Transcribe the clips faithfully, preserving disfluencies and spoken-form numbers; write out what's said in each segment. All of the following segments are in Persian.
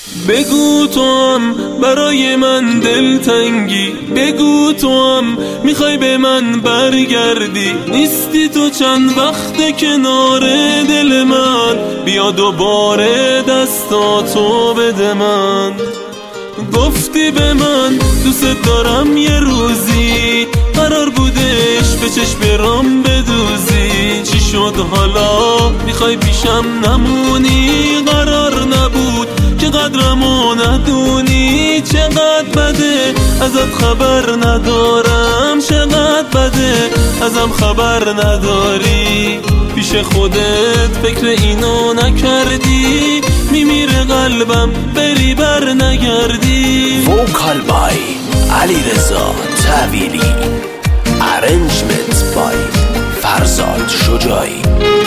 بگو تو هم برای من دلتنگی، بگو تو هم میخوای به من برگردی. نیستی تو چند وقت کنار دل من، بیا دوباره دستاتو بده من. گفتی به من دوست دارم یه روزی، قرار بودش به چشم رام بدوزی. چی شد حالا میخوای پیشم نمونی؟ قرار نبود که قدرمو ندونی. چقدر بده ازت خبر ندارم، چقدر بده ازم خبر نداری. پیش خودت فکر اینو نکردی، میمیره قلبم بری بر نگردی. وکال بای علیرضا طویلی، ارنجمنت بای فرزاد شجاعی.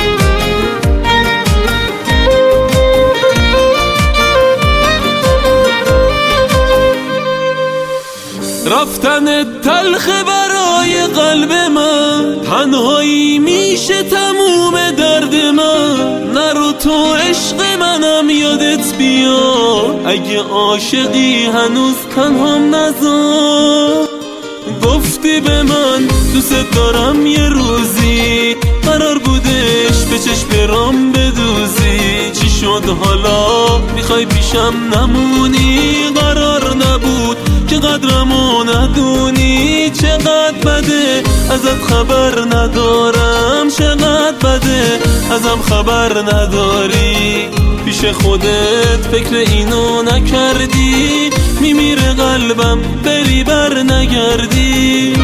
رفتن تلخ برای قلب من، تنهایی میشه تموم درد من. نرو تو عشق منم یادت بیا، اگه عاشقی هنوز تنهام نذار. گفتی به من دوست دارم یه روزی، قرار بودش به چشم رام بدوزی. چی شد حالا میخوای پیشم نمونی؟ قرار نبود که قدرمو ندونی. چقدر بده ازت خبر ندارم، چقدر بده ازم خبر نداری. پیش خودت فکر اینو نکردی، میمیره قلبم بری بر نگردی.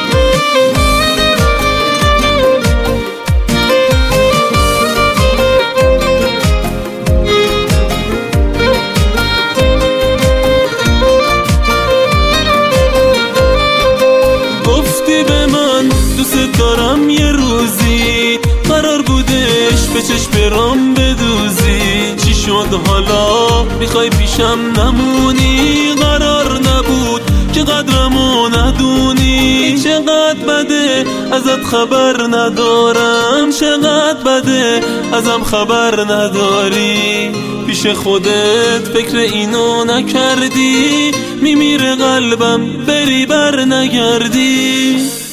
گفتی به من دوست دارم یه روزی، قرار بودش به چشم رام بدوزی. چی شد حالا میخوای پیشم نمونی؟ قرار نبود که قدرمو ندونی. چقدر بده ازت خبر ندارم، چقدر بده ازم خبر نداری. پیش خودت فکر اینو نکردی، میمیره قلبم بری بر نگردی.